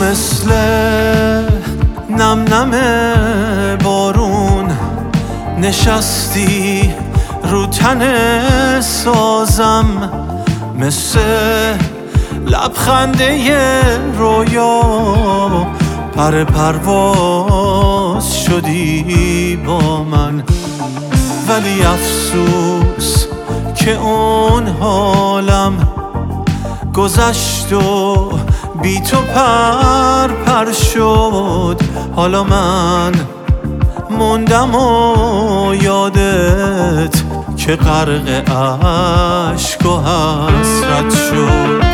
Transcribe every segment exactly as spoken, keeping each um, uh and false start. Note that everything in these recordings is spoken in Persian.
مثل نم نم بارون نشستی رو تن سازم، مثل لبخنده رویا پر پرواز شدی با من. ولی افسوس که اون حالم گذشت و بی تو پر پر شد. حالا من موندم و یادت که غرق اشک و حسرت شد.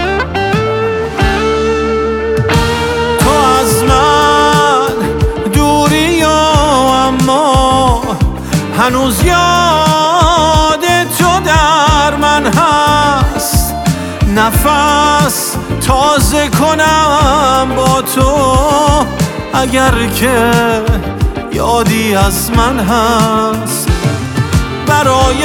تو از من دوری و اما هنوز یاد تو در من هست. نفس تازه کنم با تو اگر که یادی از من هست. برای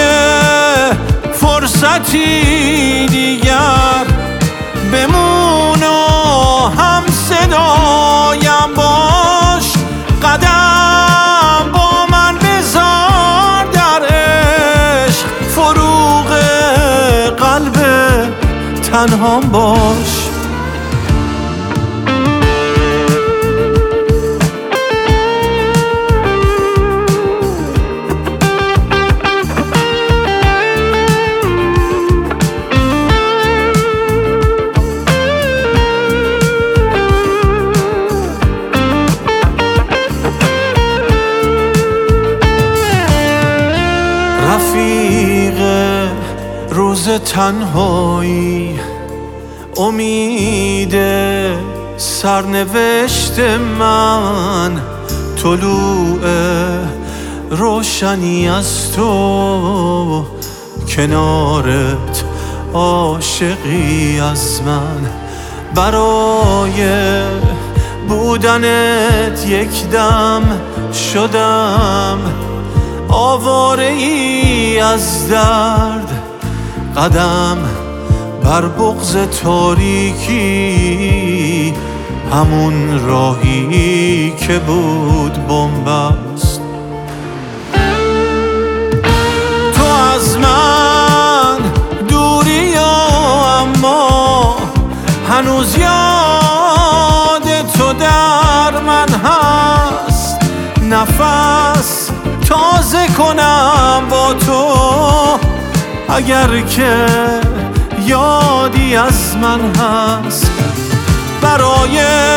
فرصتی دیگر بمون و هم صدایم باش. قدم با من بذار در عشق، فروغ قلب تنهام باش. رفیق روز تنهایی، امید سرنوشت من، طلوع روشنی از تو، کنارت عاشقی از من. برای بودنت یک دم شدم آواره ای از درد. قدم بر بغض تاریکی، همون راهی که بود بنبست. تو از من دوری و اما هنوز یاد تو در من هست. نفس تازه کنم با تو اگر که یادی از من هست. برای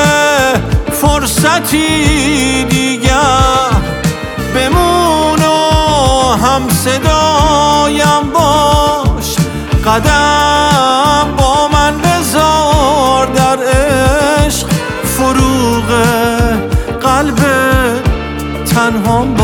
فرصتی دیگر بمون و هم صدایم باش. قدم با من بذار در عشق، فروغ قلب تنهام